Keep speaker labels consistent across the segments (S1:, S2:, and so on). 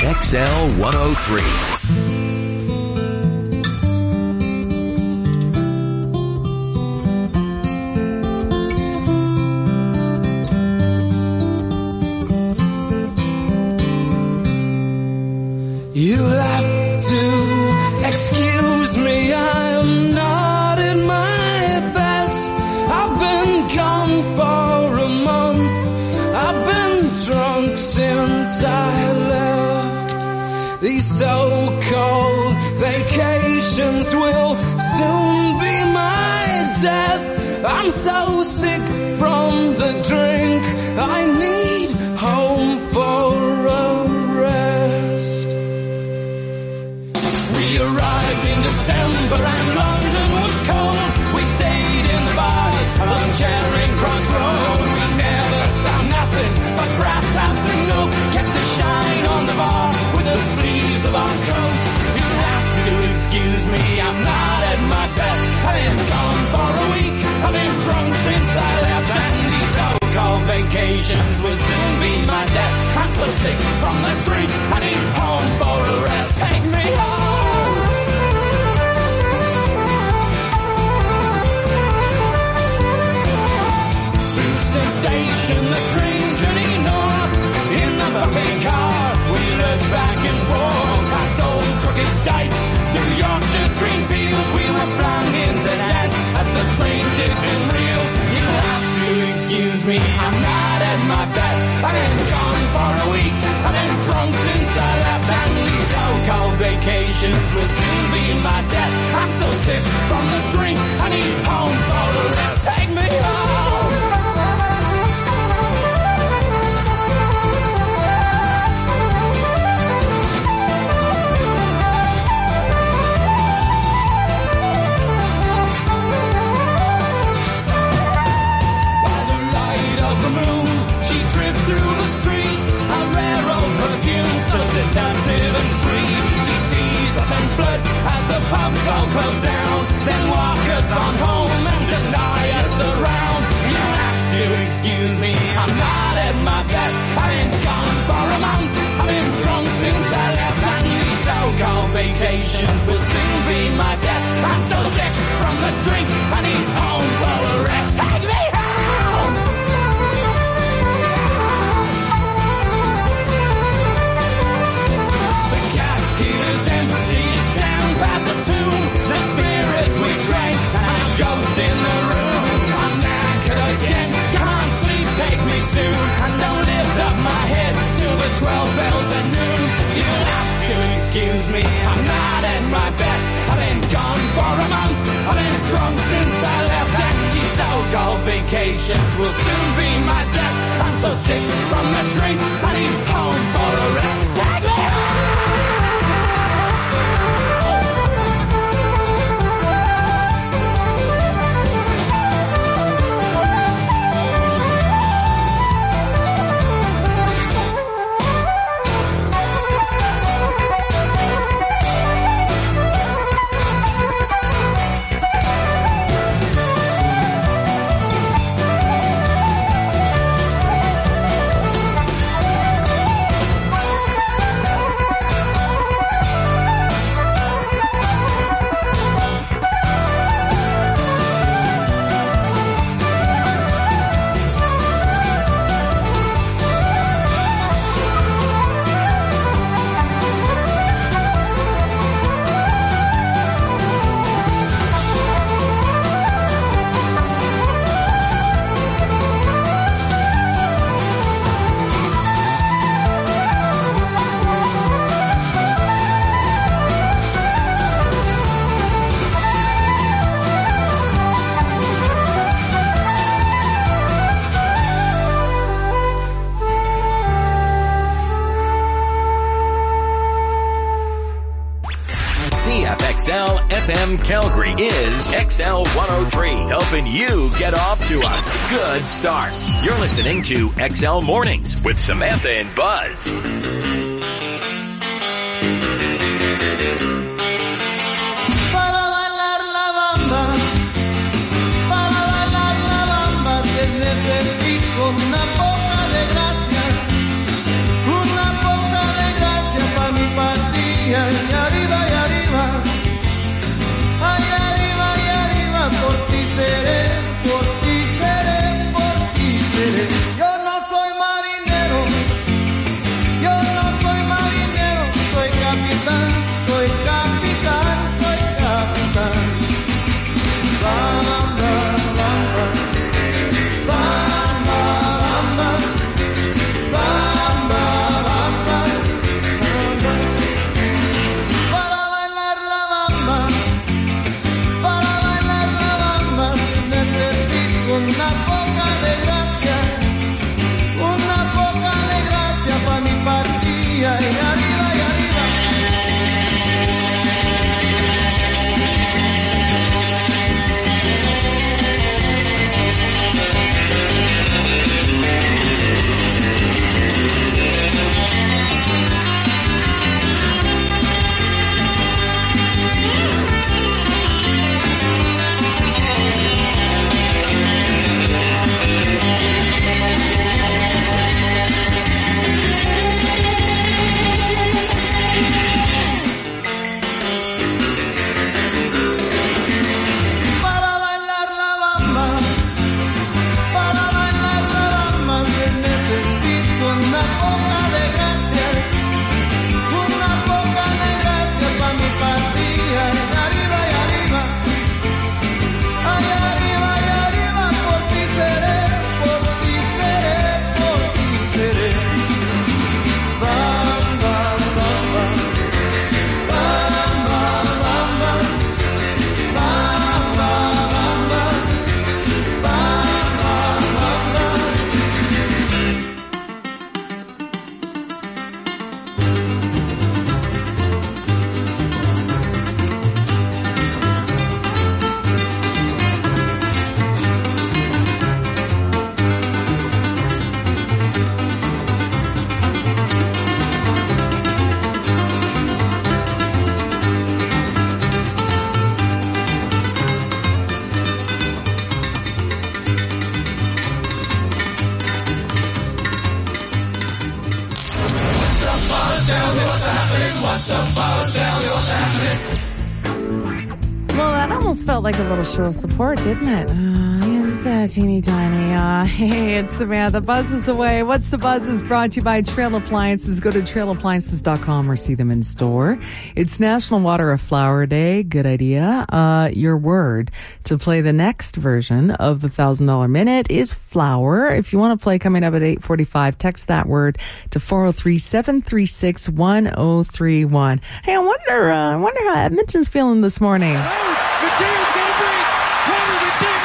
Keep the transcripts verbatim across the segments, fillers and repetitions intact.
S1: X L one oh three.
S2: You'll have to excuse me, I'm not at my best. I've been gone for a month, I've been drunk since I left. These so-called vacations will soon be my death. I'm so sick from the drink, I need home for a We arrived in December and London was cold. We stayed in the bars along Charing Cross Road. We never saw nothing but brass taps and no. Kept the shine on the bar with the sleeves of our coat. You'll have to excuse me, I'm not at my best. I've been gone for a week, I've been drunk since I left. And these so-called vacations will soon be my death. I'm so sick from the drink, I need home for a rest. Take me home. Station, the train journey north. In the bumping car, we looked back and forth. Past old crooked dikes, through Yorkshire's green fields. We were flung into dance as the train dipped in reel. You'll have to excuse me, I'm not at my best. I've been gone for a week, I've been drunk since I left. And these so-called vacations will soon be my death. I'm so sick from the drink, I need home for a rest. Take me home. Through the streets, a rare old perfume, so seductive and sweet. She teased us and blood as the pubs all closed down, then walk us on home and deny us around. You have to excuse me, I'm not at my best. I've been gone for a month, I've been drunk since I left. And these so-called vacations will soon be my death. I'm so sick from the drink, I need home for a rest. Take me home! Is empty, it's down past the tomb. The spirits we drank, and a ghost in the room. I'm knackered again, come on sleep, take me soon. And don't lift up my head till the twelve bells at noon. You'll have to excuse me, I'm not at my best. I've been gone for a month, I've been drunk since I left. And these so-called vacations will soon be my death. I'm so sick from the drink, I need home for a rest. Take me home!
S1: F M Calgary is X L one oh three, helping you get off to a good start. You're listening to X L Mornings with Samantha and Buzz.
S3: Para bailar la bamba, para bailar la bamba, que necesito una poca de gracia, una poca de gracia para
S2: Tell me what's happening. What's the buzz? Tell me what's happening.
S4: Well, that almost felt like a little show of support, didn't it? Uh, yeah, just a teeny tiny. Uh, hey, it's Samantha. Buzz is away. What's the Buzz is brought to you by Trail Appliances. Go to trail appliances dot com or see them in store. It's National Water a Flower Day. Good idea. Uh, your word to play the next version of the one thousand dollars Minute is flower. If you want to play coming up at eight forty-five, text that word to four oh three, seven three six, one oh three one. Hey, I wonder, uh, I wonder how Edmonton's feeling this morning.
S5: McDavid's going to break. Connor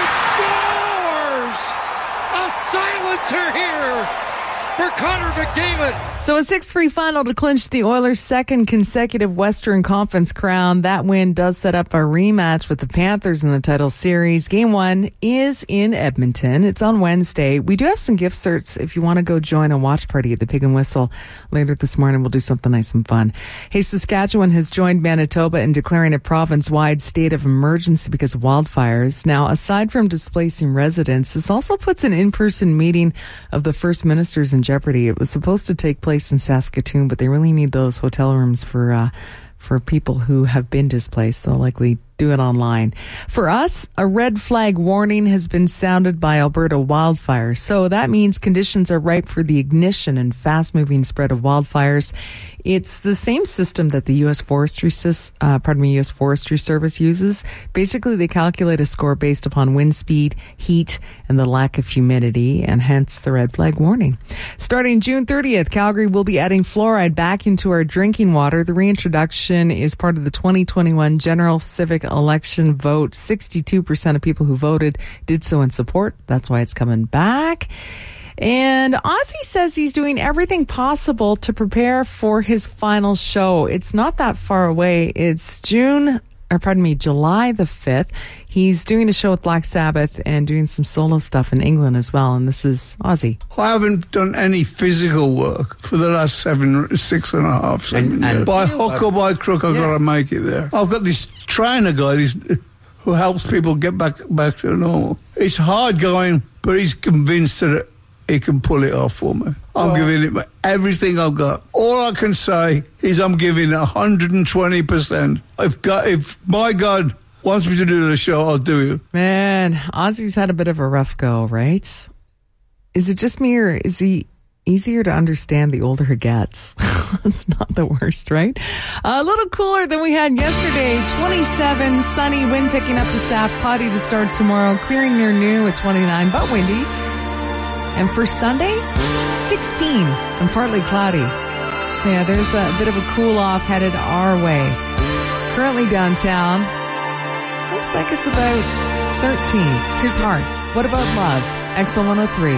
S5: McDavid scores! A silencer here for Connor McDavid.
S4: So a six three final to clinch the Oilers' second consecutive Western Conference crown. That win does set up a rematch with the Panthers in the title series. Game one is in Edmonton. It's on Wednesday. We do have some gift certs if you want to go join a watch party at the Pig and Whistle later this morning. We'll do something nice and fun. Hey, Saskatchewan has joined Manitoba in declaring a province-wide state of emergency because of wildfires. Now, aside from displacing residents, this also puts an in-person meeting of the First Ministers in jeopardy. It was supposed to take place in Saskatoon, but they really need those hotel rooms for uh, for people who have been displaced. They'll likely do it online. For us, a red flag warning has been sounded by Alberta wildfires. So that means conditions are ripe for the ignition and fast-moving spread of wildfires. It's the same system that the U S Forestry, uh, pardon me, U S Forestry Service uses. Basically, they calculate a score based upon wind speed, heat, and the lack of humidity, and hence the red flag warning. Starting June thirtieth, Calgary will be adding fluoride back into our drinking water. The reintroduction is part of the twenty twenty-one General Civic Election vote. sixty-two percent of people who voted did so in support. That's why it's coming back. And Ozzy says he's doing everything possible to prepare for his final show. It's not that far away. It's June, or pardon me, July the fifth. He's doing a show with Black Sabbath and doing some solo stuff in England as well. And this is Ozzy.
S6: I haven't done any physical work for the last seven, six and a half, seven
S7: And- and-
S6: years. By hook or by crook, I've
S7: Yeah.
S6: got to make it there. I've got this trainer guy this, who helps people get back back to normal. It's hard going, but he's convinced that he can pull it off for me. I'm giving it my, everything I've got. All I can say is I'm giving one hundred twenty percent. I've got, if my God wants me to do the show, I'll do it.
S4: Man, Ozzy's had a bit of a rough go, right? Is it just me, or is he easier to understand the older he gets? It's not the worst, right? A little cooler than we had yesterday. twenty-seven, sunny, wind picking up the south, cloudy to start tomorrow, clearing near noon at twenty-nine, but windy. And for Sunday, sixteen and partly cloudy. So yeah, there's a bit of a cool off headed our way. Currently downtown, looks like it's about thirteen. Here's Heart. What about love? X L one oh three.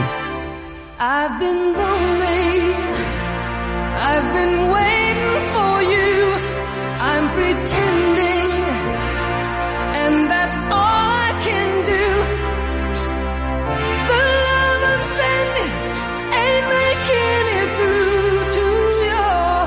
S8: I've been lonely. I've been waiting for you. I'm pretending, and that's all I can do. The love I'm sending ain't making it through to your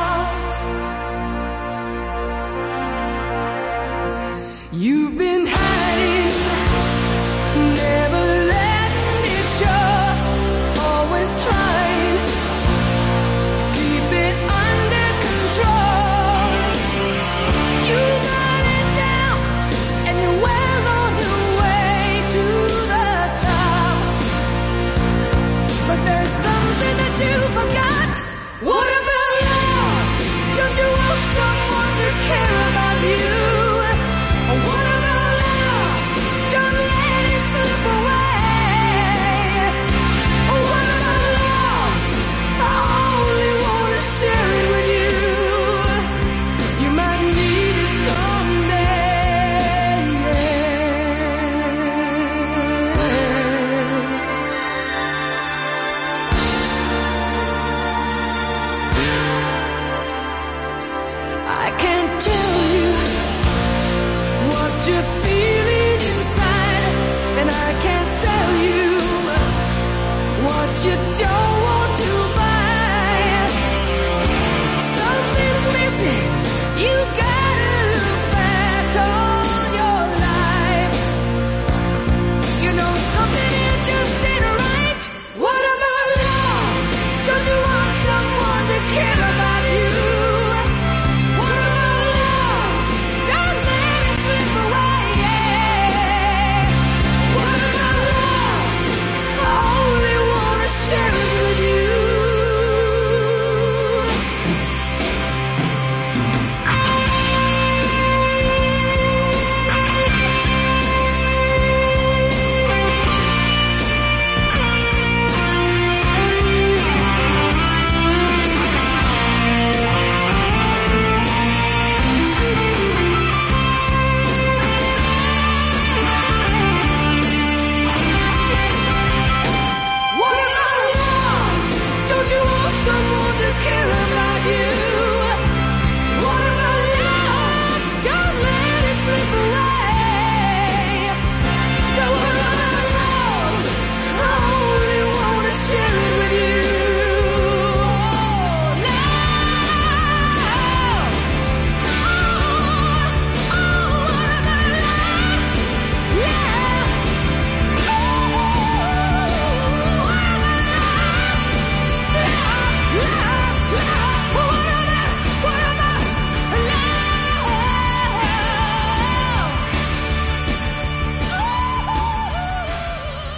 S8: heart. You've been hiding, never letting it show, always trying to keep it under control. You got it down, and you're well on your way to the top. But there's something that you forgot. What about love? Don't you want someone to care about you? What about love? Don't let it slip away. What about love? I only want to share it with you. You might need it someday. I can't tell you what you're feeling inside, and I can't sell you what you don't want to buy. Something's missing. You gotta look back on your life. You know something here just ain't right. What about love? Don't you want someone to care about you?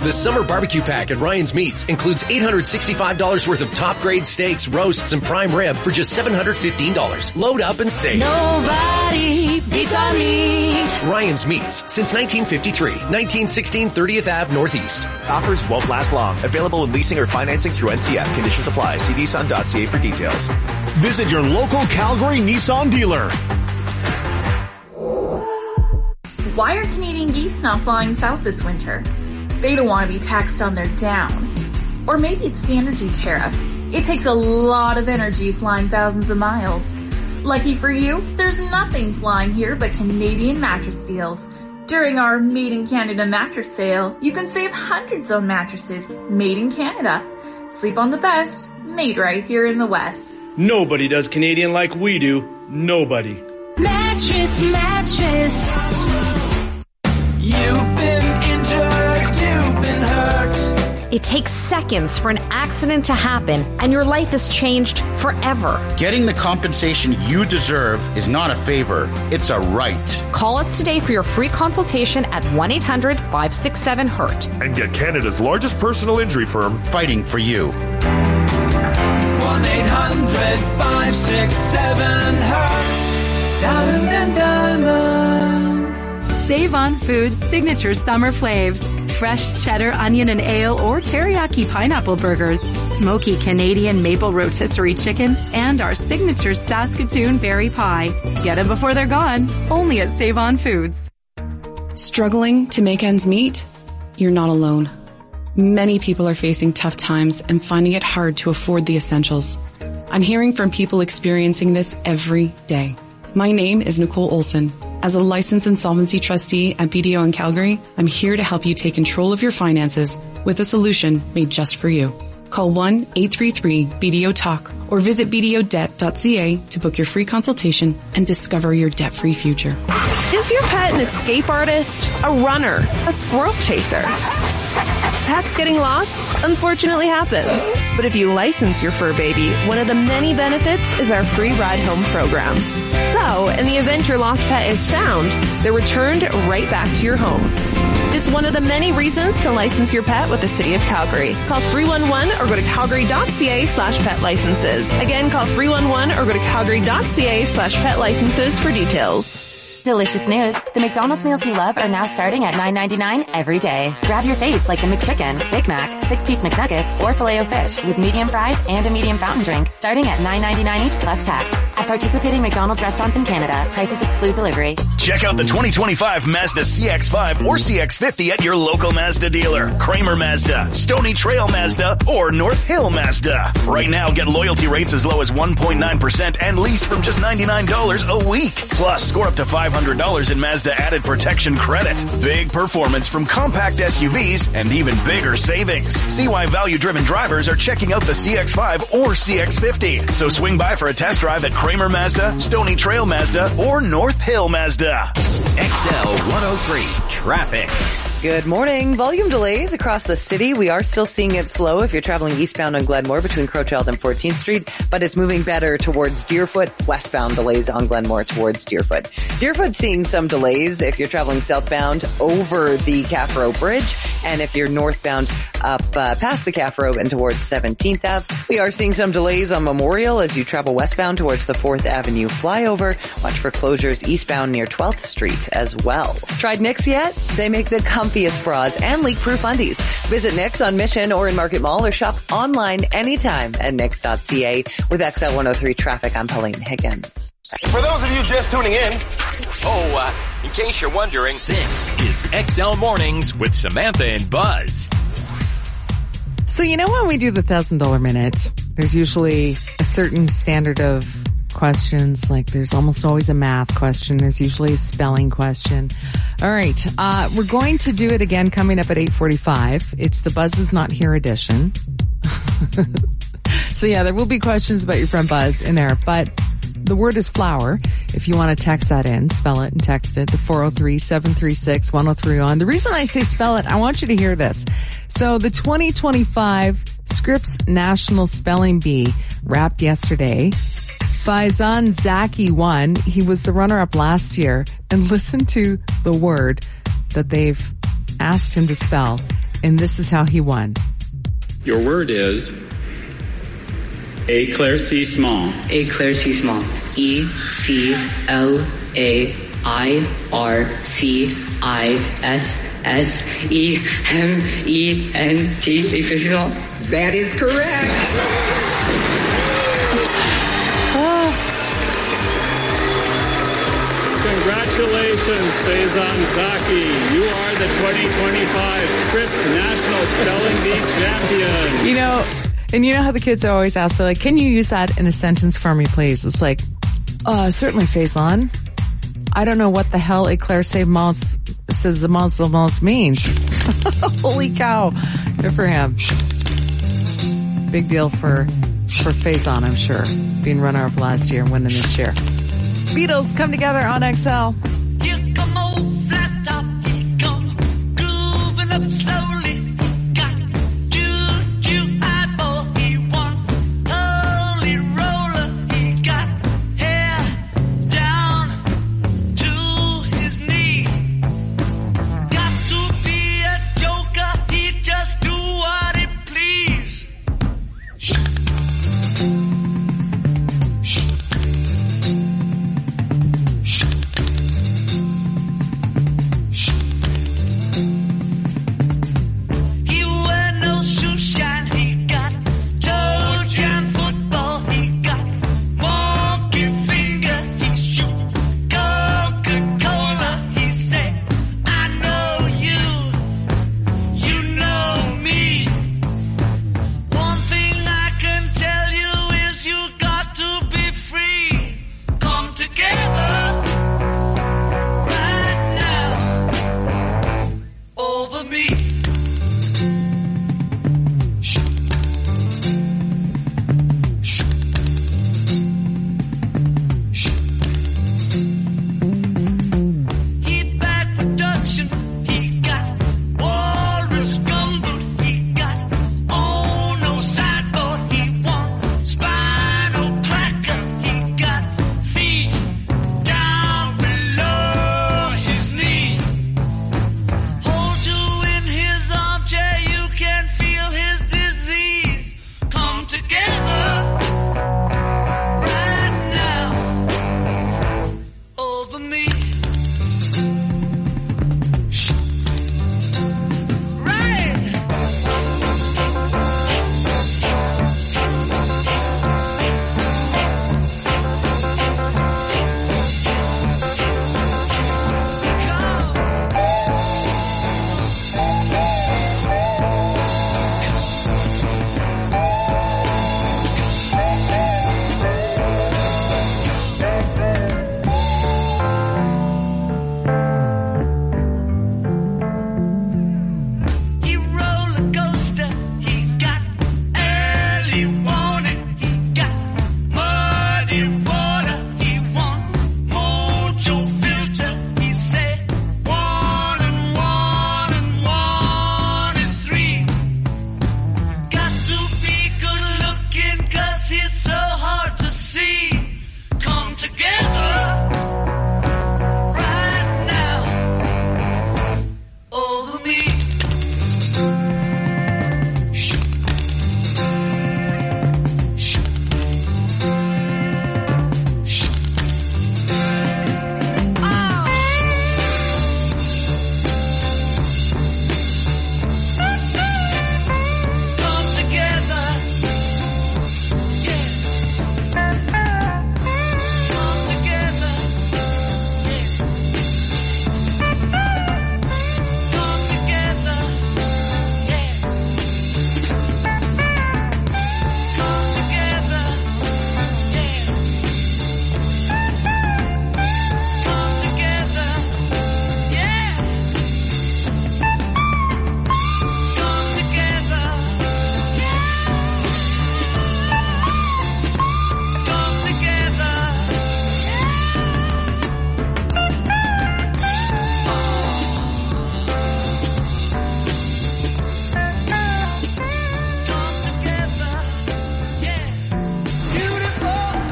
S7: The summer barbecue pack at Ryan's Meats includes eight hundred sixty-five dollars worth of top-grade steaks, roasts, and prime rib for just seven hundred fifteen dollars. Load up and save.
S8: Nobody beats our meat.
S7: Ryan's Meats, since nineteen fifty-three, nineteen sixteen thirtieth Avenue Northeast.
S9: Offers won't last long. Available in leasing or financing through N C F. Conditions apply. See Nissan dot C A for details.
S10: Visit your local Calgary Nissan dealer.
S11: Why are Canadian geese not flying south this winter? They don't want to be taxed on their down. Or maybe it's the energy tariff. It takes a lot of energy flying thousands of miles. Lucky for you, there's nothing flying here but Canadian mattress deals. During our Made in Canada mattress sale, you can save hundreds on mattresses made in Canada. Sleep on the best, made right here in the West.
S12: Nobody does Canadian like we do. Nobody.
S8: Mattress, mattress.
S2: You've been injured, you've been hurt.
S13: It takes seconds for an accident to happen, and your life is changed forever.
S14: Getting the compensation you deserve is not a favor, it's a right.
S13: Call us today for your free consultation at one eight hundred five six seven hurt.
S10: And get Canada's largest personal injury firm
S14: fighting for you.
S2: one eight hundred five six seven hurt. Diamond and Diamond.
S15: Save on Foods signature summer flaves. Fresh cheddar, onion, and ale or teriyaki pineapple burgers, smoky Canadian maple rotisserie chicken, and our signature Saskatoon berry pie. Get them before they're gone. Only at Save on Foods.
S16: Struggling to make ends meet? You're not alone. Many people are facing tough times and finding it hard to afford the essentials. I'm hearing from people experiencing this every day. My name is Nicole Olson. As a licensed insolvency trustee at B D O in Calgary, I'm here to help you take control of your finances with a solution made just for you. Call one eight three three B D O talk or visit b d o debt dot c a to book your free consultation and discover your debt-free future.
S17: Is your pet an escape artist, a runner, a squirrel chaser? Pets getting lost unfortunately happens. But if you license your fur baby, one of the many benefits is our free ride home program. So, in the event your lost pet is found, they're returned right back to your home. This is one of the many reasons to license your pet with the City of Calgary. Call three one one or go to calgary dot c a slash pet licenses. Again, call three one one or go to calgary dot c a slash pet licenses for details.
S18: Delicious news. The McDonald's meals you love are now starting at nine ninety-nine every day. Grab your faves like the McChicken, Big Mac, six-piece McNuggets, or Filet-O-Fish with medium fries and a medium fountain drink starting at nine ninety-nine each plus tax. At participating McDonald's restaurants in Canada, prices exclude delivery.
S1: Check out the twenty twenty-five Mazda C X five or C X fifty at your local Mazda dealer. Kramer Mazda, Stony Trail Mazda, or North Hill Mazda. Right now, get loyalty rates as low as one point nine percent and lease from just ninety-nine dollars a week. Plus, score up to five hundred dollars in Mazda added protection credit. Big performance from compact S U Vs and even bigger savings. See why value-driven drivers are checking out the C X five or C X fifty. So swing by for a test drive at Kramer Mazda, Stony Trail Mazda, or North Hill Mazda.
S19: X L one oh three Traffic. Good morning. Volume delays across the city. We are still seeing it slow if you're traveling eastbound on Glenmore between Crowchild and fourteenth Street, but it's moving better towards Deerfoot. Westbound delays on Glenmore towards Deerfoot. Deerfoot seeing some delays if you're traveling southbound over the Caffro Bridge, and if you're northbound up uh, past the Caffro and towards seventeenth Avenue. We are seeing some delays on Memorial as you travel westbound towards the fourth Avenue flyover. Watch for closures eastbound near twelfth Street as well. Tried Knix yet? They make the comfiest bras and leak-proof undies. Visit Knix on Mission or in Market Mall or shop online anytime at knix dot c a. With X L one oh three Traffic, I'm Pauline Higgins.
S20: For those of you just tuning in,
S1: Oh, uh, in case you're wondering, this is X L Mornings with Samantha and Buzz.
S4: So you know when we do the one thousand dollar minute, there's usually a certain standard of questions, like there's almost always a math question, there's usually a spelling question. All right, uh, we're going to do it again coming up at eight forty-five. It's the Buzz is Not Here edition. So yeah, there will be questions about your friend Buzz in there, but the word is flower. If you want to text that in, spell it and text it to four oh three, seven three six, one oh three one. The reason I say spell it, I want you to hear this. So the twenty twenty-five Scripps National Spelling Bee wrapped yesterday. Faizan Zaki won. He was the runner-up last year. And listen to the word that they've asked him to spell. And this is how he won.
S21: Your word is éclaircissement.
S22: Éclaircissement. E C L A I R C I S S E M E N T. Éclaircissement.
S23: That is correct.
S21: Congratulations, Faison Zaki. You are the twenty twenty-five Scripps National Spelling Bee champion.
S4: You know, and you know how the kids always ask, they're like, can you use that in a sentence for me, please? It's like, uh, certainly, Faison. I don't know what the hell éclaircissement says the means. Holy cow. Good for him. Big deal for, for Faison, I'm sure. Being runner-up last year and winning this year. Beatles come together on X L.
S2: Here come old flat top, he come grooving up slowly. Got juju eyeball, he won holy roller. He got hair down to his knee. Got to be a joker, he just do what he please.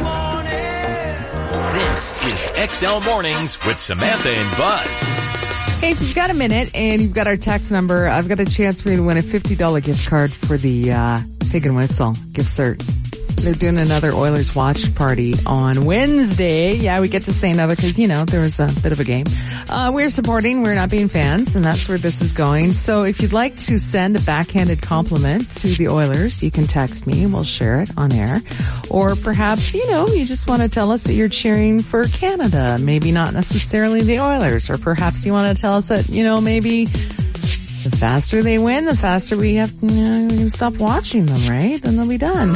S24: X L Mornings with Samantha and Buzz.
S4: Hey, if you've got a minute and you've got our text number, I've got a chance for you to win a fifty dollars gift card for the uh, Pig and Whistle gift cert. They're doing another Oilers watch party on Wednesday. Yeah, we get to say another because, you know, there was a bit of a game. Uh, we're supporting, we're not being fans, and that's where this is going. So if you'd like to send a backhanded compliment to the Oilers, you can text me and we'll share it on air. Or perhaps, you know, you just want to tell us that you're cheering for Canada, maybe not necessarily the Oilers. Or perhaps you want to tell us that, you know, maybe the faster they win, the faster we have to, you know, we can stop watching them, right? Then they'll be done.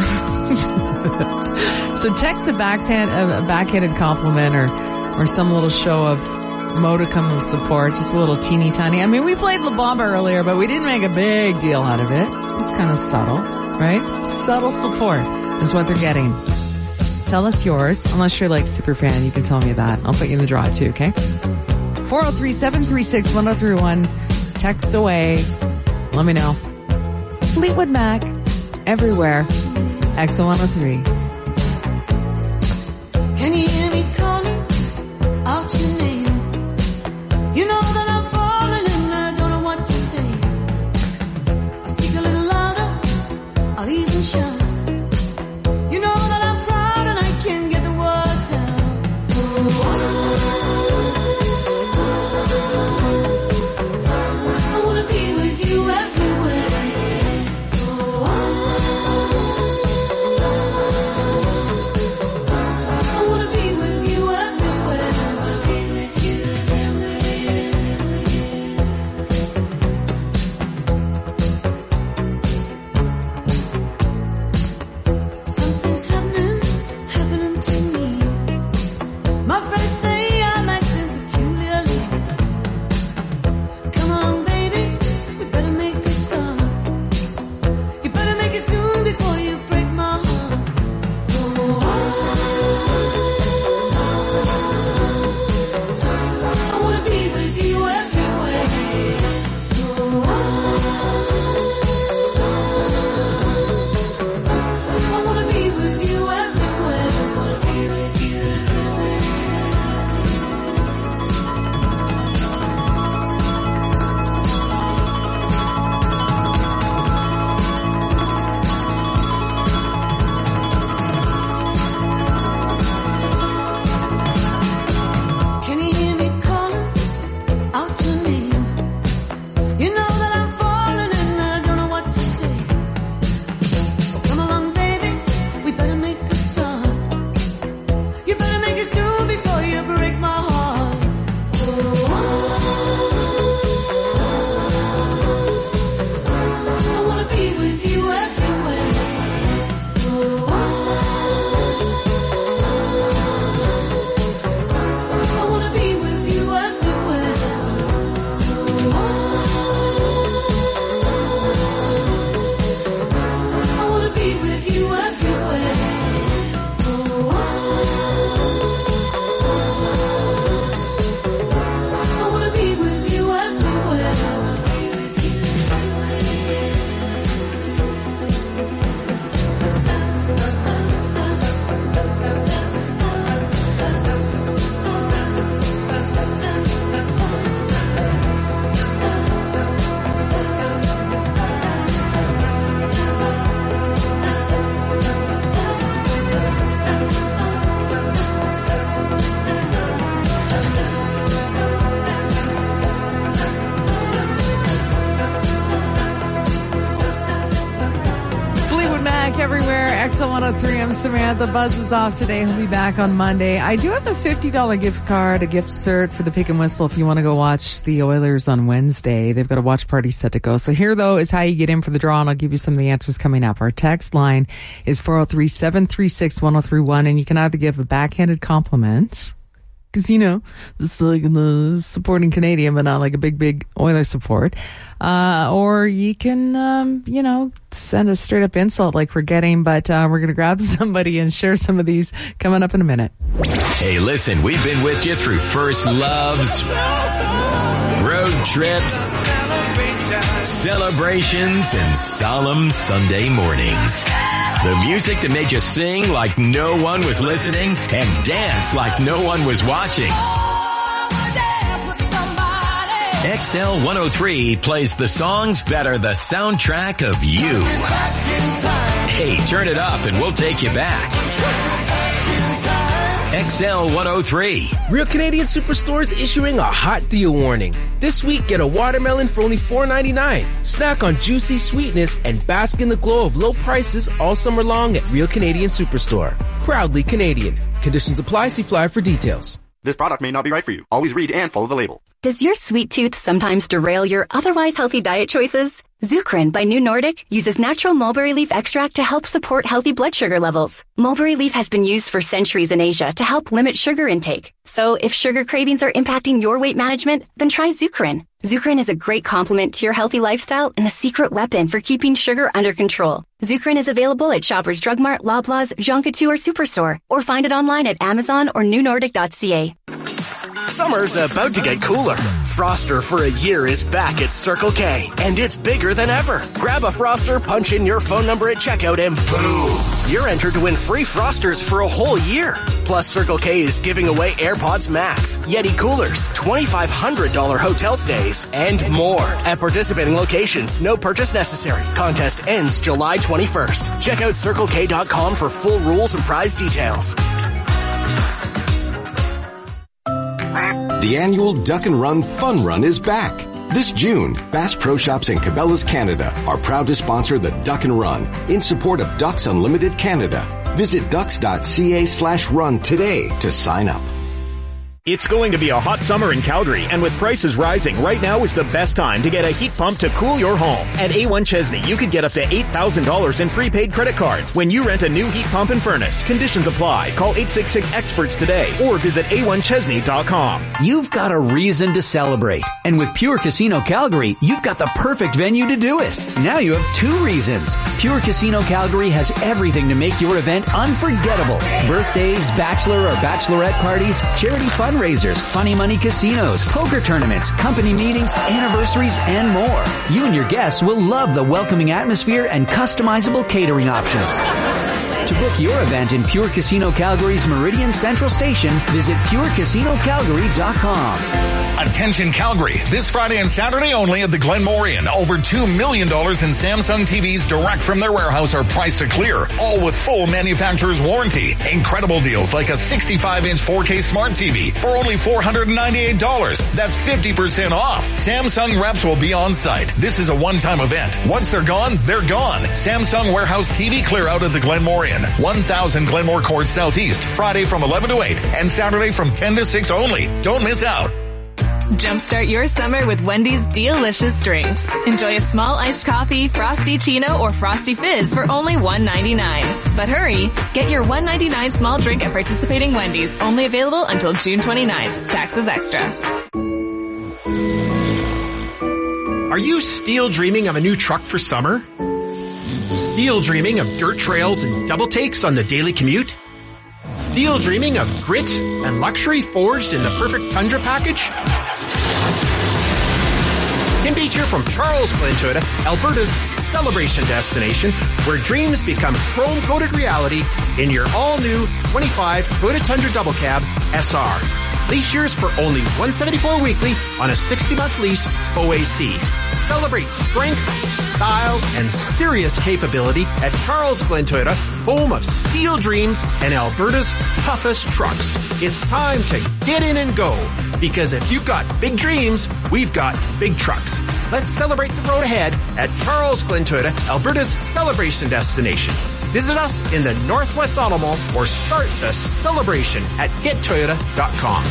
S4: So text a backhand, a backhanded compliment or, or some little show of modicum of support, just a little teeny tiny. I mean, we played La Bamba earlier, but we didn't make a big deal out of it. It's kind of subtle, right? Subtle support is what they're getting. Tell us yours. Unless you're like super fan, you can tell me that. I'll put you in the draw too, okay? four oh three, seven three six, one oh three one. Text away. Let me know. Fleetwood Mac. Everywhere. X one oh three.
S8: Can you hear me calling out your name? You know that I'm falling and I don't know what to say. I'll speak a little louder, I'll even shout. You know that I'm proud and I can't get the words out. Oh, I wanna be with you everywhere.
S4: one oh three, I'm Samantha. Buzz is off today. He'll be back on Monday. I do have a fifty dollars gift card, a gift cert for the Pig and Whistle if you want to go watch the Oilers on Wednesday. They've got a watch party set to go. So here, though, is how you get in for the draw, and I'll give you some of the answers coming up. Our text line is four oh three, seven three six, one oh three one, and you can either give a backhanded compliment, because, you know, this is like the supporting Canadian, but not like a big, big Oilers support. Uh, or you can, um, you know, send a straight up insult like we're getting, but, uh, we're going to grab somebody and share some of these coming up in a minute.
S3: Hey, listen, we've been with you through first loves, road trips, celebrations, and solemn Sunday mornings. The music that made you sing like no one was listening and dance like no one was watching. X L one oh three plays the songs that are the soundtrack of you. Hey, turn it up and we'll take you back. X L one oh three.
S5: Real Canadian Superstore is issuing a hot deal warning. This week, get a watermelon for only four ninety-nine. Snack on juicy sweetness and bask in the glow of low prices all summer long at Real Canadian Superstore. Proudly Canadian. Conditions apply. See flyer for details.
S6: This product may not be right for you. Always read and follow the label.
S7: Does your sweet tooth sometimes derail your otherwise healthy diet choices? Zukrin by New Nordic uses natural mulberry leaf extract to help support healthy blood sugar levels. Mulberry leaf has been used for centuries in Asia to help limit sugar intake. So if sugar cravings are impacting your weight management, then try Zukrin. Zukrin is a great complement to your healthy lifestyle and the secret weapon for keeping sugar under control. Zukrin is available at Shoppers Drug Mart, Loblaws, Jean Coutu, or Superstore, or find it online at Amazon or new nordic dot c a.
S24: Summer's about to get cooler. Froster for a year is back at Circle K, and it's bigger than ever. Grab a Froster, punch in your phone number at checkout, and boom! You're entered to win free Frosters for a whole year. Plus, Circle K is giving away AirPods Max, Yeti coolers, twenty-five hundred dollars hotel stays, and more at participating locations. No purchase necessary. Contest ends July twenty-first. Check out circle k dot com for full rules and prize details.
S25: The annual Duck and Run Fun Run is back. This June, Bass Pro Shops and Cabela's Canada are proud to sponsor the Duck and Run in support of Ducks Unlimited Canada. Visit ducks dot c a slash run today to sign up.
S10: It's going to be a hot summer in Calgary, and with prices rising, right now is the best time to get a heat pump to cool your home. At A one Chesney, you could get up to eight thousand dollars in prepaid credit cards when you rent a new heat pump and furnace. Conditions apply. Call eight six six experts today or visit a one chesney dot com.
S26: You've got a reason to celebrate, and with Pure Casino Calgary, you've got the perfect venue to do it. Now you have two reasons. Pure Casino Calgary has everything to make your event unforgettable. Birthdays, bachelor or bachelorette parties, charity fun fundraisers, funny money casinos, poker tournaments, company meetings, anniversaries, and more. You and your guests will love the welcoming atmosphere and customizable catering options. To book your event in Pure Casino Calgary's Meridian Central Station, visit pure casino calgary dot com.
S27: Attention Calgary, this Friday and Saturday only at the Glenmorian. Over two million dollars in Samsung T Vs direct from their warehouse are priced to clear, all with full manufacturer's warranty. Incredible deals like a sixty-five inch four K smart T V for only four hundred ninety-eight dollars. That's fifty percent off. Samsung reps will be on site. This is a one-time event. Once they're gone, they're gone. Samsung Warehouse T V clear out at the Glenmorian. one thousand Glenmore Court Southeast, Friday from eleven to eight and Saturday from ten to six only. Don't miss out.
S28: Jumpstart your summer with Wendy's delicious drinks. Enjoy a small iced coffee, Frosty Chino, or Frosty Fizz for only one ninety-nine. But hurry, get your one ninety-nine small drink at participating Wendy's, only available until June twenty-ninth. Taxes extra.
S29: Are you still dreaming of a new truck for summer? Still dreaming of dirt trails and double takes on the daily commute? Still dreaming of grit and luxury forged in the perfect Tundra package? Tim Beach here from Charles Glen Toyota, Alberta's celebration destination, where dreams become chrome-coated reality in your all-new twenty-five Toyota Tundra Double Cab S R. Lease yours for only one hundred seventy-four dollars weekly on a sixty month lease O A C. Celebrate strength, style, and serious capability at Charles Glen Toyota, home of steel dreams and Alberta's toughest trucks. It's time to get in and go, because if you've got big dreams, we've got big trucks. Let's celebrate the road ahead at Charles Glen Toyota, Alberta's celebration destination. Visit us in the Northwest Auto Mall or start the celebration at get toyota dot com.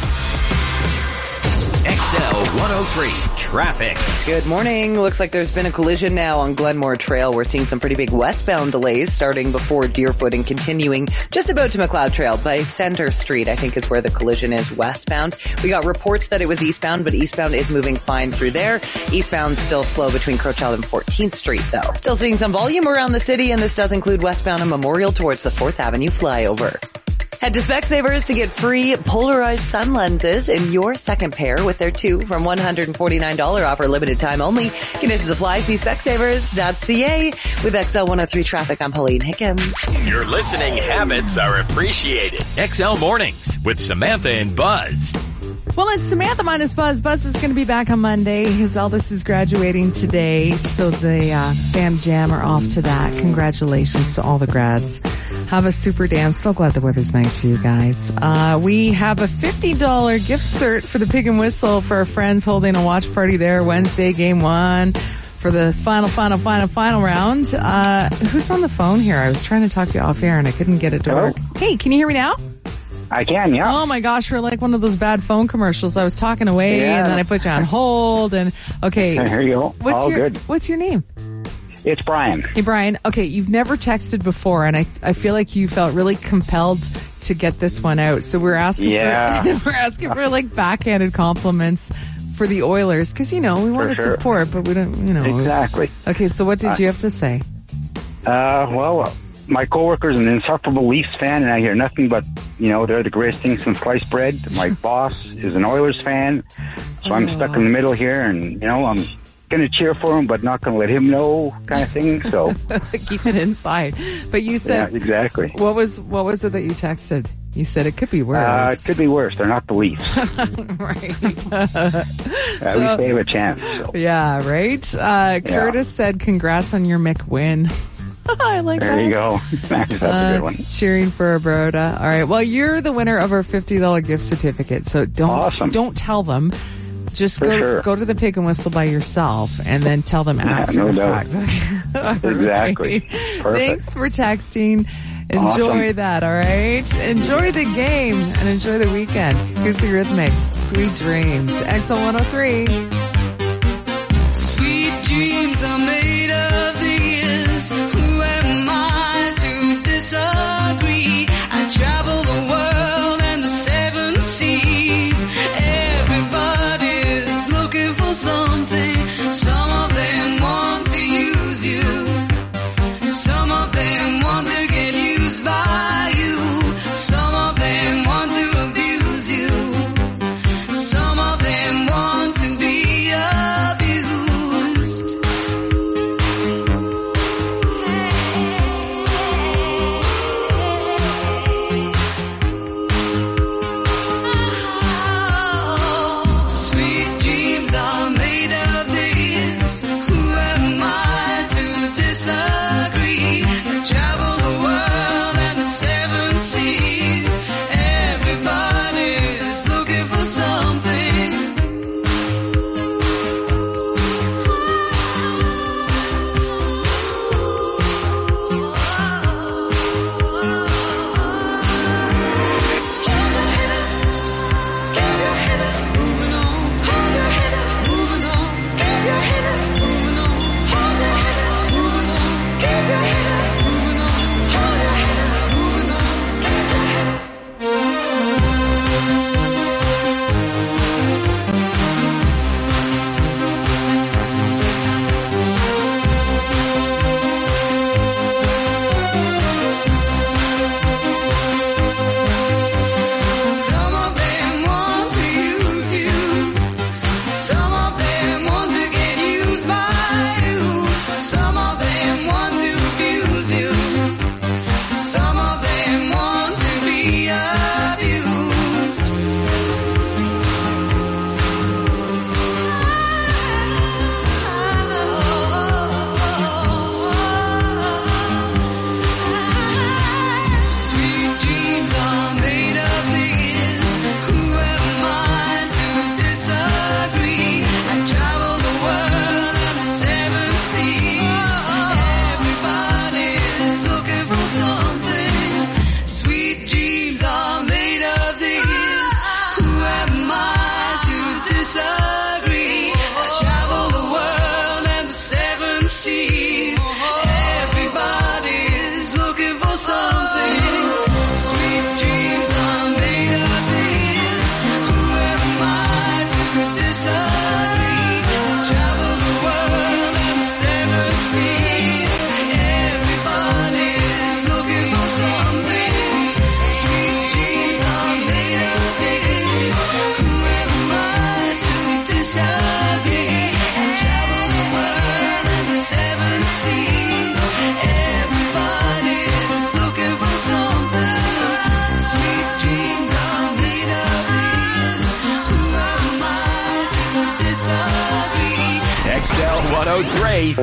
S3: X L one oh three traffic.
S19: Good morning. Looks like there's been a collision now on Glenmore Trail. We're seeing some pretty big westbound delays starting before Deerfoot and continuing just about to McLeod Trail by Center Street, I think is where the collision is westbound. We got reports that it was eastbound, but eastbound is moving fine through there. Eastbound still slow between Crowchild and fourteenth Street though. Still seeing some volume around the city, and this does include westbound and Memorial towards the fourth Avenue flyover. Head to Specsavers to get free polarized sun lenses in your second pair with their two from one hundred forty-nine dollars offer, limited time only. Conditions apply. See specsavers dot c a. With X L one oh three traffic, I'm Pauline Hickams.
S3: Your listening habits are appreciated. X L Mornings with Samantha and Buzz.
S4: Well, it's Samantha minus Buzz. Buzz is going to be back on Monday. His eldest is graduating today, so the uh, Fam Jam are off to that. Congratulations to all the grads. Have a super day. I'm so glad the weather's nice for you guys. Uh, we have a fifty dollars gift cert for the Pig and Whistle for our friends holding a watch party there Wednesday, game one, for the final, final, final, final round. Uh, who's on the phone here? I was trying to talk to you off air and I couldn't get it to
S9: Hello?
S4: work. Hey, can you hear me now?
S9: I can, yeah.
S4: Oh my gosh, you're like one of those bad phone commercials. I was talking away
S9: Yeah.
S4: and then I put you on hold and okay.
S9: Here you go.
S4: What's
S9: All
S4: your,
S9: good.
S4: What's your name?
S9: It's Brian.
S4: Hey Brian, okay, you've never texted before and I, I feel like you felt really compelled to get this one out. So we're asking
S9: Yeah.
S4: for, we're asking for like backhanded compliments for the Oilers because, you know, we want
S9: For
S4: to
S9: sure.
S4: support, but we don't, you know.
S9: Exactly.
S4: Okay, so what did
S9: Uh,
S4: you have to say?
S9: Uh, well, my coworker's an insufferable Leafs fan, and I hear nothing but, you know, they're the greatest thing since sliced bread. My boss is an Oilers fan, so I'm stuck in the middle here, and, you know, I'm going to cheer for him, but not going to let him know kind of thing, so.
S4: Keep it inside. But you
S9: Yeah,
S4: said,
S9: exactly.
S4: what was, what was it that you texted? You said it could be
S9: Uh,
S4: worse.
S9: it could be worse. They're not the Leafs.
S4: right.
S9: At
S4: So-
S9: least they have a chance, so.
S4: Yeah, right? Uh,
S9: Yeah.
S4: Curtis said, congrats on your McWin. I like that.
S9: There you go. That's a
S4: Uh,
S9: good one.
S4: cheering for Roberta. All right. Well, you're the winner of our fifty dollars gift certificate. So don't,
S9: Awesome.
S4: don't tell them. Just
S9: For
S4: go,
S9: sure.
S4: go to the Pig and Whistle by yourself and then tell them
S9: Yeah,
S4: after
S9: no
S4: the
S9: doubt.
S4: fact. All
S9: Exactly.
S4: right.
S9: Perfect.
S4: Thanks for texting. Enjoy
S9: Awesome.
S4: that. All right. Enjoy the game and enjoy the weekend. Here's the Rhythmics. Sweet Dreams. X L one oh three.
S2: Sweet dreams are made of these. Who am I to disagree? I travel the world and the seven seas. Everybody's looking for something. Some of them want to use you. Some of them want to get used by you. Some of them want to abuse you. Some of them want to be abused. Sweet dreams are made of this. Who am I to disagree? I travel the world and the seven seas.
S3: oh three.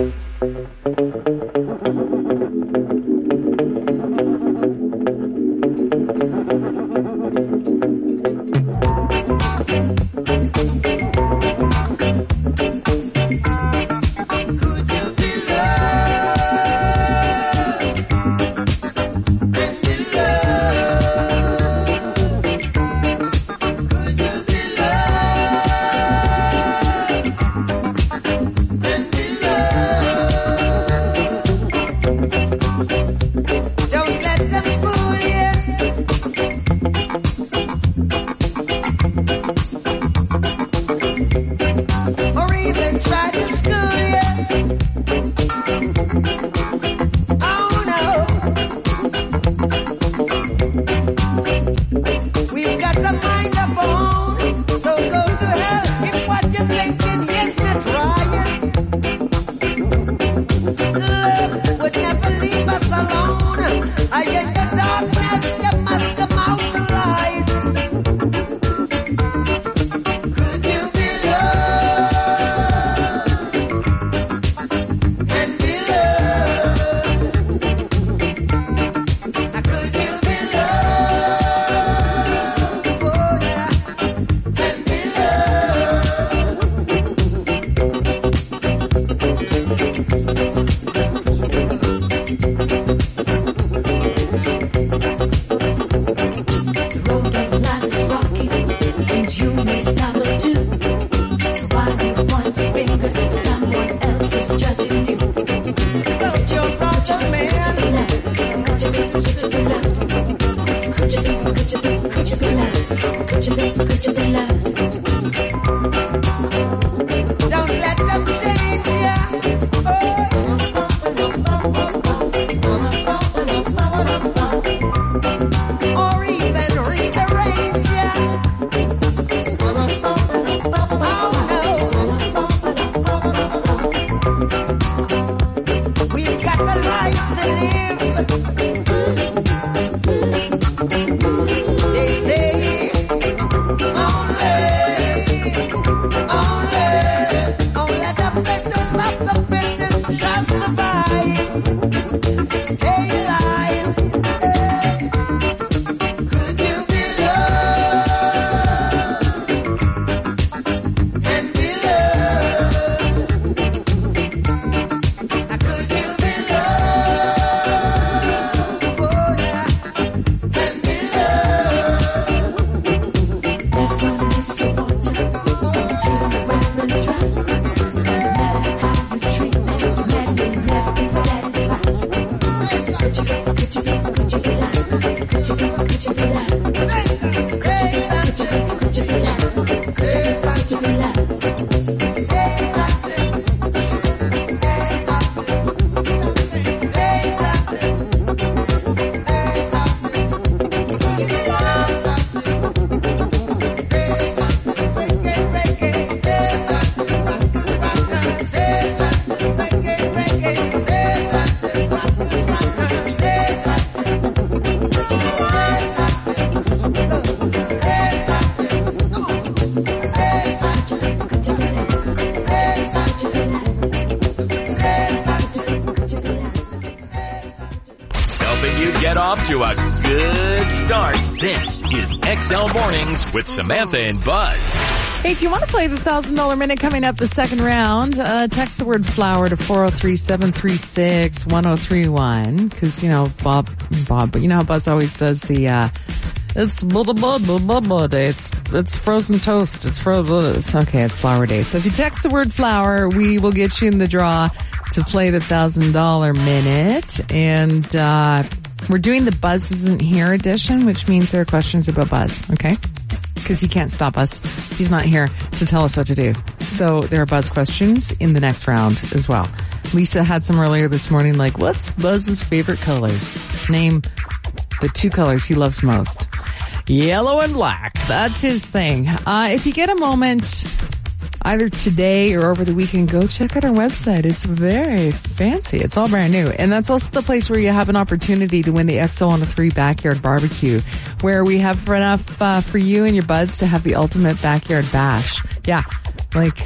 S3: To a good start. This is X L Mornings with Samantha and Buzz.
S4: Hey, if you want to play the one thousand dollars minute coming up the second round, uh, text the word flower to four oh three, seven three six, one oh three one. Cause, you know, Bob, Bob, but you know how Buzz always does the, uh, it's blah, blah, blah, blah, blah, blah day. It's, it's frozen toast. It's frozen. It's, okay, it's flower day. So if you text the word flower, we will get you in the draw to play the one thousand dollars minute. And, uh, we're doing the Buzz Isn't Here edition, which means there are questions about Buzz, okay? Because he can't stop us. He's not here to tell us what to do. So there are Buzz questions in the next round as well. Lisa had some earlier this morning, like, what's Buzz's favorite colors? Name the two colors he loves most. Yellow and black. That's his thing. Uh, if you get a moment, either today or over the weekend, go check out our website. It's very fancy. It's all brand new. And that's also the place where you have an opportunity to win the X O one oh three Backyard Barbecue, where we have enough uh, for you and your buds to have the ultimate backyard bash. Yeah, like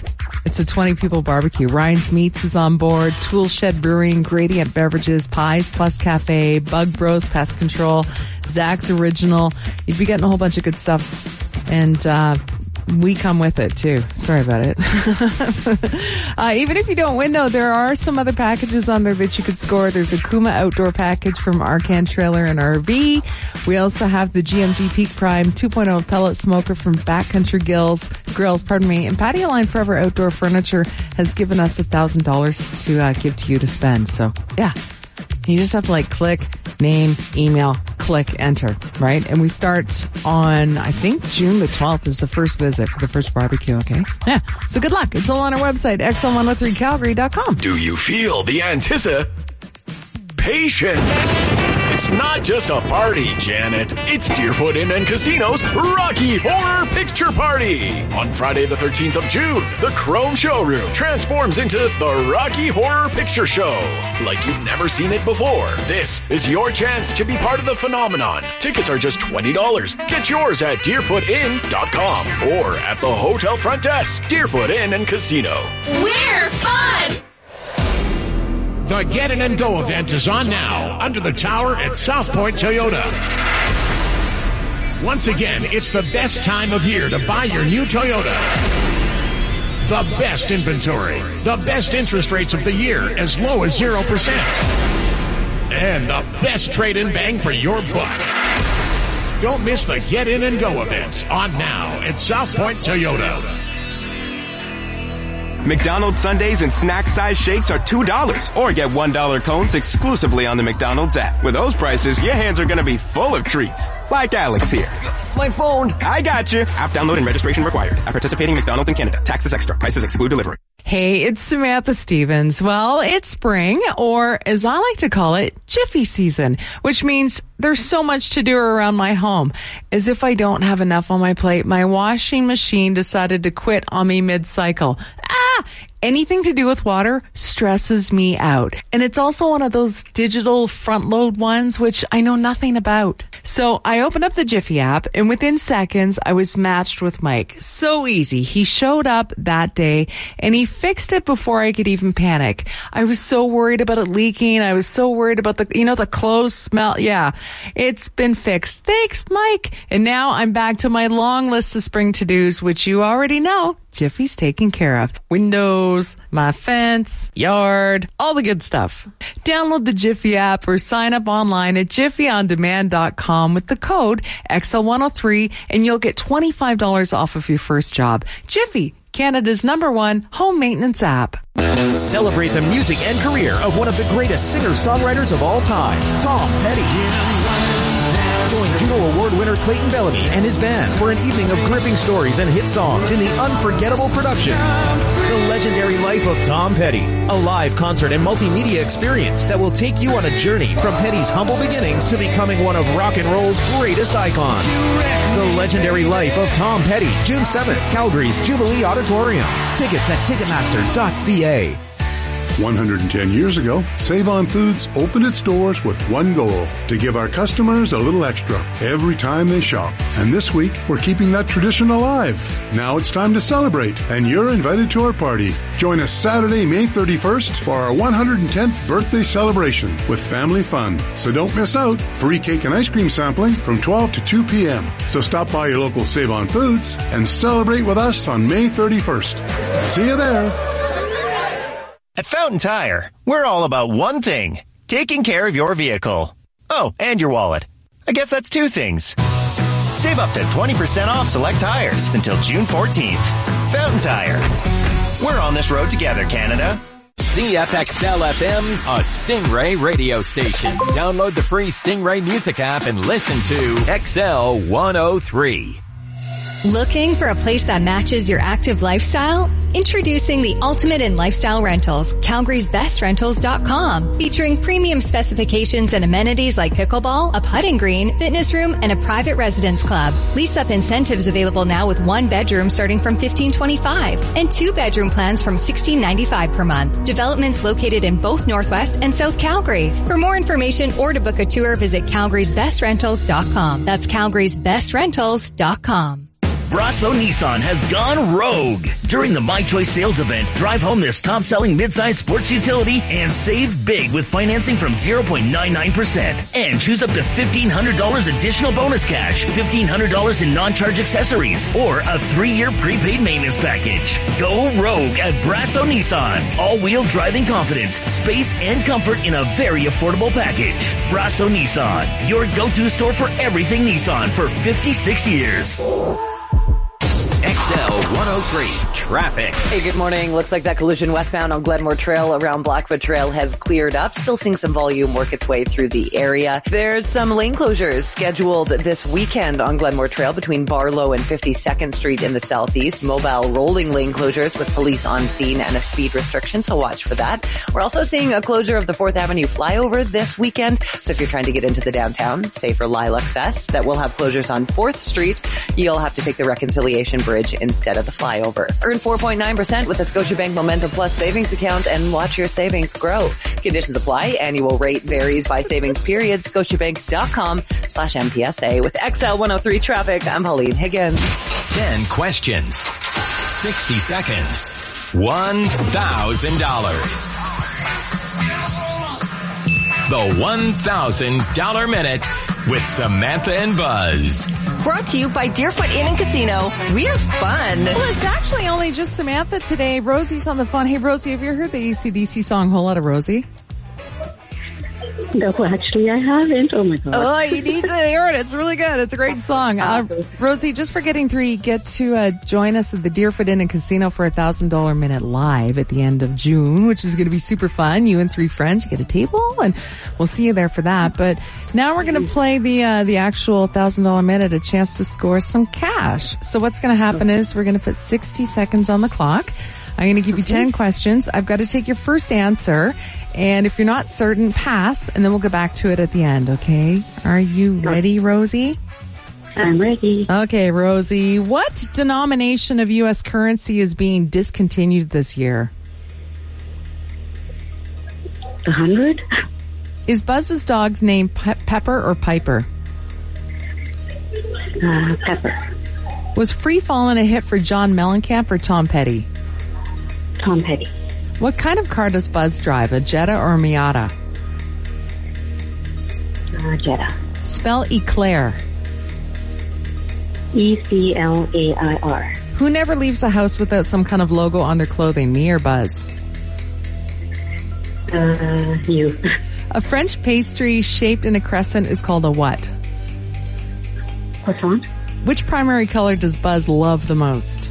S4: It's a twenty people barbecue. Ryan's Meats is on board. Tool Shed Brewing, Gradient Beverages, Pies Plus Cafe, Bug Bros Pest Control, Zach's Original. You'd be getting a whole bunch of good stuff. And, uh, we come with it too. Sorry about it. uh, even if you don't win though, there are some other packages on there that you could score. There's a Kuma outdoor package from Arcan Trailer and R V. We also have the G M G Peak Prime two point oh pellet smoker from Backcountry Grills, Grills, pardon me. And Patio Line Forever Outdoor Furniture has given us a thousand dollars to uh, give to you to spend. So yeah. You just have to like click, name, email, click, enter, right? And we start on, I think, June the twelfth is the first visit for the first barbecue, okay? Yeah. So good luck. It's all on our website, X L one oh three Calgary dot com.
S3: Do you feel the anticipation? It's not just a party, Janet. It's Deerfoot Inn and Casino's Rocky Horror Picture Party. On Friday the thirteenth of June, the Chrome Showroom transforms into the Rocky Horror Picture Show. Like you've never seen it before, this is your chance to be part of the phenomenon. Tickets are just twenty dollars. Get yours at deerfoot inn dot com or at the hotel front desk. Deerfoot Inn and Casino.
S8: We're fun!
S11: The Get In and Go event is on now under the tower at South Point Toyota. Once again, it's the best time of year to buy your new Toyota. The best inventory, the best interest rates of the year as low as zero percent. And the best trade-in bang for your buck. Don't miss the Get In and Go event on now at South Point Toyota.
S12: McDonald's sundaes and snack-size shakes are two dollars. Or get one dollar cones exclusively on the McDonald's app. With those prices, your hands are going to be full of treats. Like Alex here. My phone. I got you. App download and registration required. At participating McDonald's in Canada. Taxes extra. Prices exclude delivery.
S4: Hey, it's Samantha Stevens. Well, it's spring, or as I like to call it, Jiffy season, which means there's so much to do around my home. As if I don't have enough on my plate, my washing machine decided to quit on me mid-cycle. Ah! Anything to do with water stresses me out. And it's also one of those digital front load ones, which I know nothing about. So I opened up the Jiffy app, and within seconds, I was matched with Mike. So easy. He showed up that day, and he fixed it before I could even panic. I was so worried about it leaking. I was so worried about the, you know, the clothes smell. Yeah, it's been fixed. Thanks, Mike. And now I'm back to my long list of spring to-dos, which you already know Jiffy's taken care of. Windows, my fence, yard, all the good stuff. Download the Jiffy app or sign up online at jiffy on demand dot com with the code X L one oh three and you'll get twenty-five dollars off of your first job. Jiffy, Canada's number one home maintenance app.
S10: Celebrate the music and career of one of the greatest singer-songwriters of all time, Tom Petty. Join Juno Award winner Clayton Bellamy and his band for an evening of gripping stories and hit songs in the unforgettable production, The Legendary Life of Tom Petty, a live concert and multimedia experience that will take you on a journey from Petty's humble beginnings to becoming one of rock and roll's greatest icons. The Legendary Life of Tom Petty, June seventh, Calgary's Jubilee Auditorium. Tickets at ticketmaster dot c a.
S13: one hundred ten years ago, Save-On Foods opened its doors with one goal, to give our customers a little extra every time they shop. And this week, we're keeping that tradition alive. Now it's time to celebrate, and you're invited to our party. Join us Saturday, May thirty-first for our one hundred tenth birthday celebration with family fun. So don't miss out. Free cake and ice cream sampling from twelve to two p.m. So stop by your local Save-On Foods and celebrate with us on May thirty-first. See you there.
S14: At Fountain Tire, we're all about one thing, taking care of your vehicle. Oh, and your wallet. I guess that's two things. Save up to twenty percent off select tires until June fourteenth. Fountain Tire. We're on this road together, Canada.
S3: C F X L F M, a Stingray radio station. Download the free Stingray music app and listen to X L one oh three.
S15: Looking for a place that matches your active lifestyle? Introducing the ultimate in lifestyle rentals, Calgary's best rentals dot com, featuring premium specifications and amenities like pickleball, a putting green, fitness room, and a private residence club. Lease-up incentives available now with one bedroom starting from fifteen twenty-five and two bedroom plans from sixteen ninety-five per month. Developments located in both Northwest and South Calgary. For more information or to book a tour, visit Calgary's best rentals dot com. That's Calgary's best rentals dot com.
S1: Brasso Nissan has gone rogue. During the My Choice sales event, drive home this top-selling midsize sports utility and save big with financing from zero point nine nine percent. And choose up to fifteen hundred dollars additional bonus cash, fifteen hundred dollars in non-charge accessories, or a three-year prepaid maintenance package. Go rogue at Brasso Nissan. All-wheel driving confidence, space, and comfort in a very affordable package. Brasso Nissan, your go-to store for everything Nissan for fifty-six years.
S5: X L one oh three traffic.
S19: Hey, good morning. Looks like that collision westbound on Glenmore Trail around Blackfoot Trail has cleared up. Still seeing some volume work its way through the area. There's some lane closures scheduled this weekend on Glenmore Trail between Barlow and fifty-second Street in the southeast. Mobile rolling lane closures with police on scene and a speed restriction, so watch for that. We're also seeing a closure of the fourth Avenue flyover this weekend. So if you're trying to get into the downtown, say for Lilac Fest, that will have closures on fourth Street. You'll have to take the Reconciliation Bridge instead of the flyover. Earn four point nine percent with the Scotiabank Momentum Plus savings account and watch your savings grow. Conditions apply. Annual rate varies by savings period. Scotiabank.com slash MPSA. With X L one oh three traffic, I'm Pauline Higgins.
S5: ten questions. sixty seconds. one thousand dollars. The one thousand dollars Minute with Samantha and Buzz.
S16: Brought to you by Deerfoot Inn and Casino. We're fun.
S4: Well, it's actually only just Samantha today. Rosie's on the phone. Hey, Rosie, have you heard the A C D C song Whole Lotta Rosie?
S17: No, actually I haven't. Oh my God.
S4: Oh, you need to hear it. It's really good. It's a great song. Uh, Rosie, just for getting through, you get to uh, join us at the Deerfoot Inn and Casino for a one thousand dollars Minute live at the end of June, which is going to be super fun. You and three friends, you get a table, and we'll see you there for that. But now we're going to play the uh, the actual one thousand dollars Minute, a chance to score some cash. So what's going to happen is we're going to put sixty seconds on the clock. I'm going to give you ten questions. I've got to take your first answer. And if you're not certain, pass, and then we'll get back to it at the end, okay? Are you ready, Rosie?
S17: I'm ready.
S4: Okay, Rosie. What denomination of U S currency is being discontinued this year?
S17: A hundred?
S4: Is Buzz's dog named Pe- Pepper or Piper?
S17: Uh, Pepper.
S4: Was Free Fallin' a hit for John Mellencamp or Tom Petty?
S17: Tom Petty.
S4: What kind of car does Buzz drive, a Jetta or a Miata?
S17: Uh, Jetta.
S4: Spell eclair.
S17: E C L A I R.
S4: Who never leaves the house without some kind of logo on their clothing, me or Buzz?
S17: Uh, you.
S4: A French pastry shaped in a crescent is called a what?
S17: Croissant.
S4: Which primary color does Buzz love the most?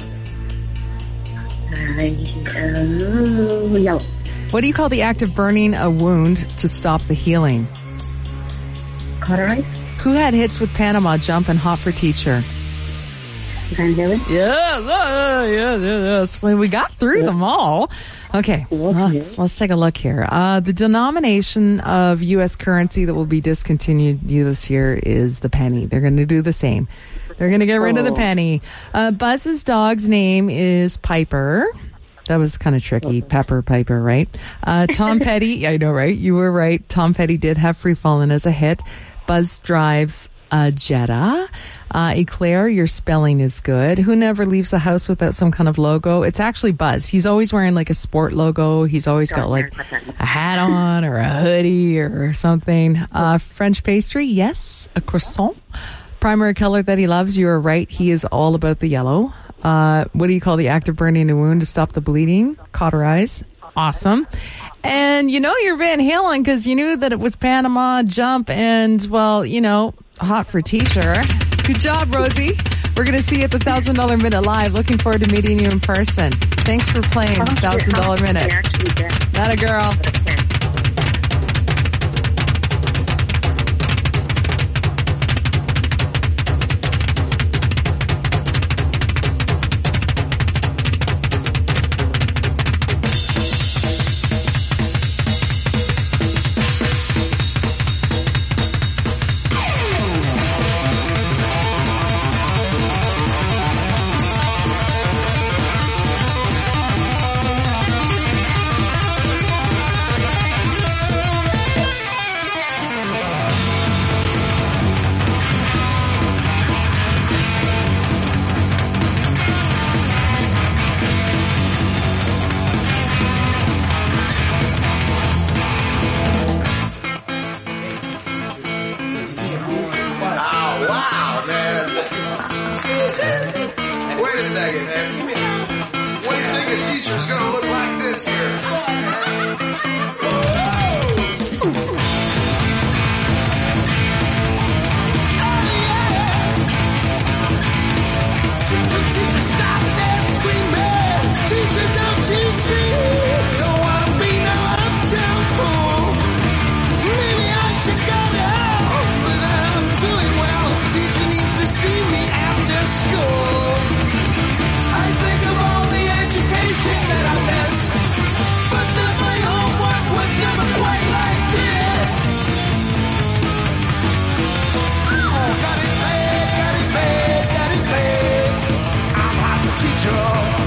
S17: Uh, uh, yellow.
S4: What do you call the act of burning a wound to stop the healing?
S17: Cauterize.
S4: Who had hits with Panama Jump and Hot for Teacher?
S17: Van Halen.
S4: Yes, uh, yes, yes. Well, we got through yeah. them all. Okay, let's, let's take a look here. Uh, the denomination of U S currency that will be discontinued this year is the penny. They're going to do the same. They're going to get rid oh. of the penny. Uh, Buzz's dog's name is Piper. That was kind of tricky. Pepper Piper, right? Uh, Tom Petty, I know, right? You were right. Tom Petty did have Free Fallin' as a hit. Buzz drives a Jetta. Uh, Eclair, your spelling is good. Who never leaves the house without some kind of logo? It's actually Buzz. He's always wearing like a sport logo. He's always got like a hat on or a hoodie or something. Uh, French pastry, yes. A croissant. Primary color that he loves, you are right. He is all about the yellow. Uh, what do you call the act of burning a wound to stop the bleeding? Cauterize. Awesome. And you know you're Van Halen because you knew that it was Panama Jump and, well, you know, Hot for Teacher. Good job, Rosie. We're going to see you at the one thousand dollars Minute live. Looking forward to meeting you in person. Thanks for playing the one thousand dollars Minute. Not a girl.
S6: second. And what do you think a teacher's going to look like this year? Teacher, stop that screaming. Teacher, don't you see? Don't want to be no uptown fool. Maybe I should go to hell, but I'm doing well. Teacher needs to see me after school. I think of all the education that I missed, but then my homework was never quite like this. Oh, got it bad, got it bad, got it bad. I'm not the teacher.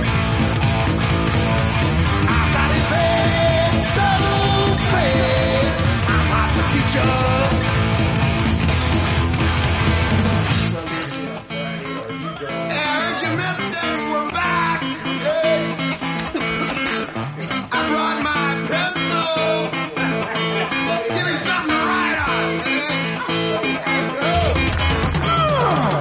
S6: I got it bad, so bad. I'm not the teacher. Hey, I heard you misters were back. Hey. I brought my pencil. Give me something to write on. Oh.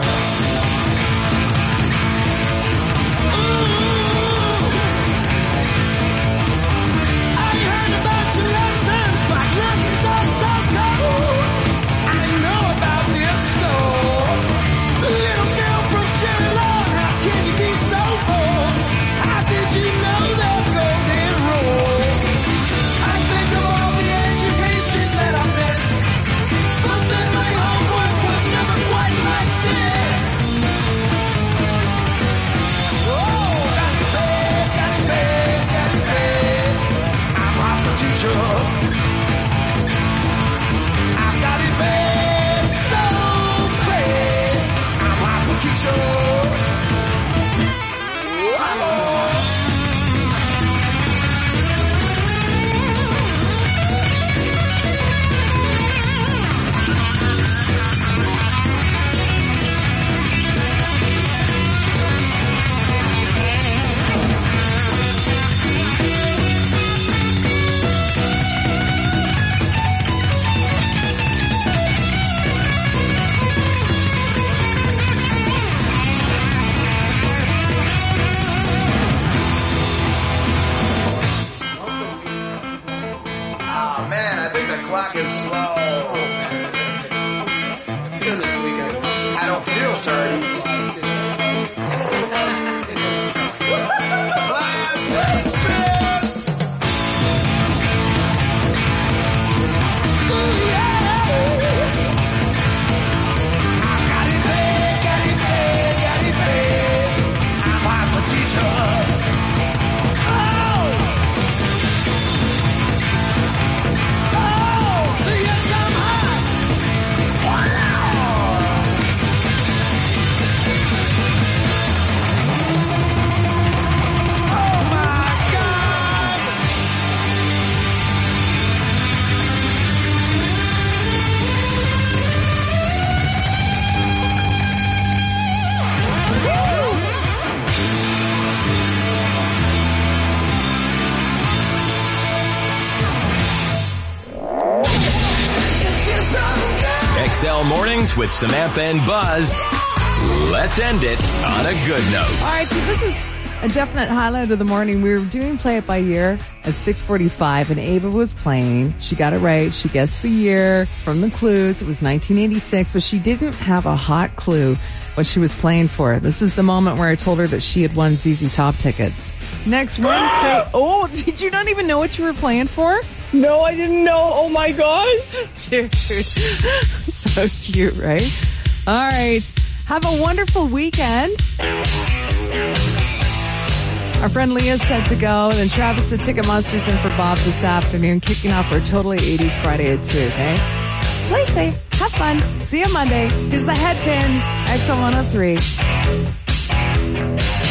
S6: I heard about your lessons, but lessons are so cold. I know about this school. The little girl from Cherry Lawn, how can you be so bold? How did you know the golden rule? I think of all the education that I missed, but then my homework was never quite like this. Oh, got it bad, got it bad, got it bad. I'm not the teacher. I got it bad, so bad. I'm not the teacher. Oh man, I think the clock is slow. I don't feel dirty. Class dismissed. Ooh, yeah. I got it bad, got it bad, got it bad. I'm not the teacher.
S5: X L Mornings with Samantha and Buzz. Let's end it on a good note.
S4: All right, so this is a definite highlight of the morning. We were doing Play It By Year at six forty-five, and Ava was playing. She got it right. She guessed the year from the clues. It was nineteen eighty-six, but she didn't have a hot clue what she was playing for. This is the moment where I told her that she had won Z Z Top tickets. Next Wednesday. Oh, did you not even know what you were playing for?
S7: No, I didn't know. Oh my God.
S4: Dude, so cute, right? All right. Have a wonderful weekend. Our friend Leah's set to go, and then Travis the Ticket Monster's in for Bob this afternoon, kicking off our Totally eighties Friday at two, okay? Play safe. Have fun. See you Monday. Here's the Headpins, X L one oh three.